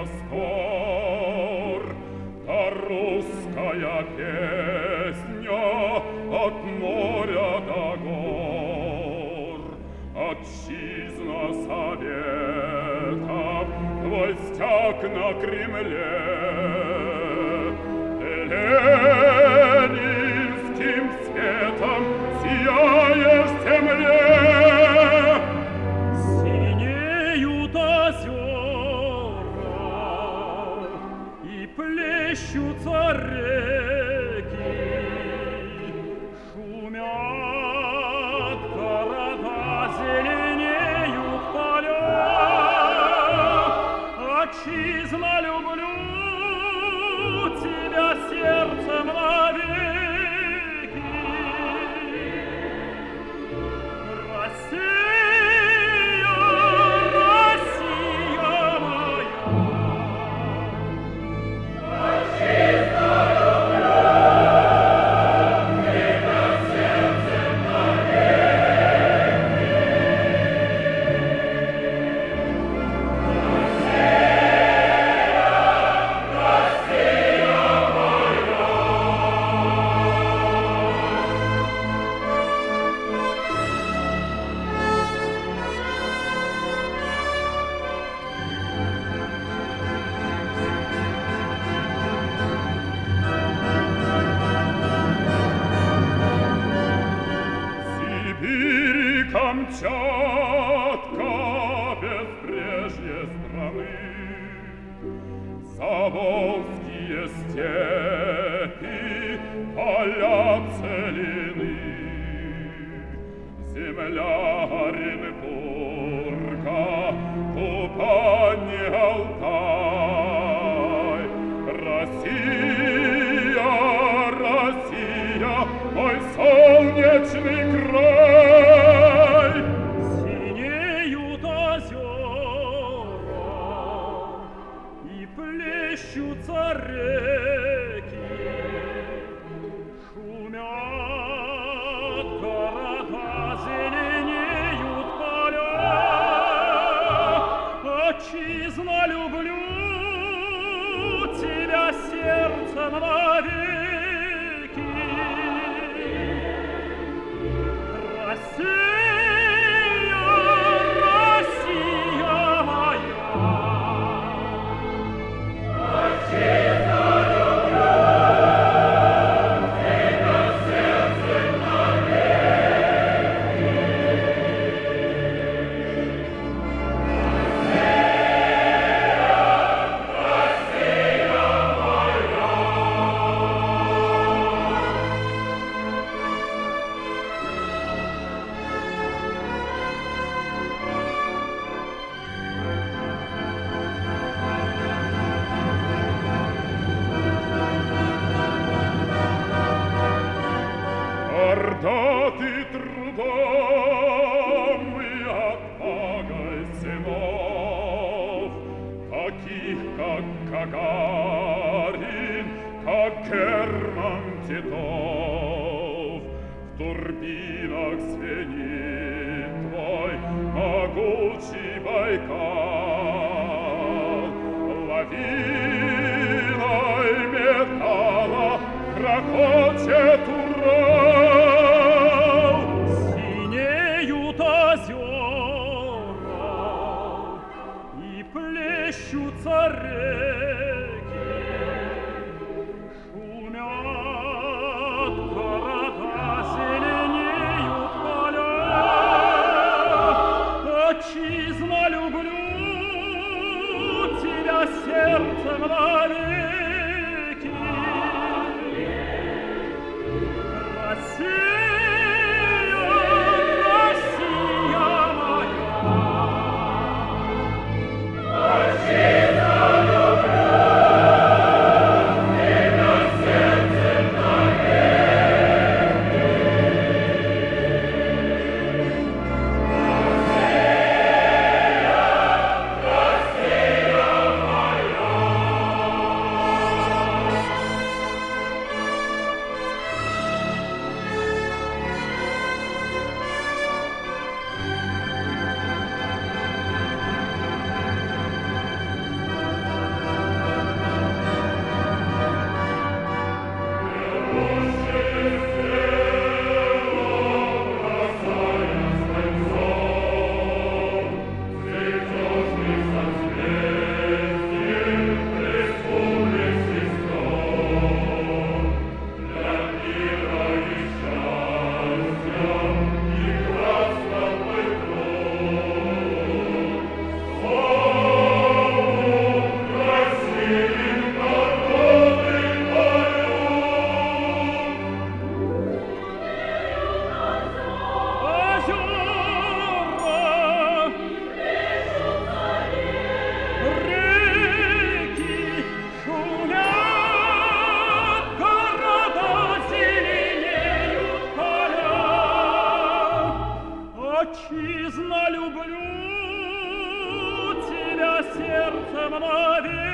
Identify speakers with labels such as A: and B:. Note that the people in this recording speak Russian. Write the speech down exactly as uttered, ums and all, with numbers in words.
A: простор, та русская песня от моря до гор. Отчизна совета, твой стяг на Кремле, ты ленинским светом сияешь в земле.
B: Синеют озера и плещутся реки, шумят города, зеленеют поля. Отчизна, люблю тебя сердцем навеки. Россия, Россия моя, отчизна, люблю тебя сердцем навеки.
A: Сибирь и Камчатка, безбрежье страны, Заволжские степи, поля целины, земля Оренбурга, Кубань и Алтай. Россия, Россия, мой солнечный край.
B: Синеют озера и плещутся реки, шумят города, зеленеют поля. Отчизна, люблю тебя сердцем навеки. Россия, Россия моя, отчизна, люблю тебя сердцем навеки. Россия, Россия
A: Ордаты трудом и отвагой сынов, таких как Гагарин, как Герман Титов. В турбинах звенит твой могучий Байкал, лавиной металла грохочет Урал.
B: Синеют озера и плещутся реки, шумят города, зеленеют поля. Отчизна, люблю тебя сердцем навеки. Россия, Россия моя, отчизна, люблю тебя сердцем навеки. Россия, Россия моя. сердцем мовит.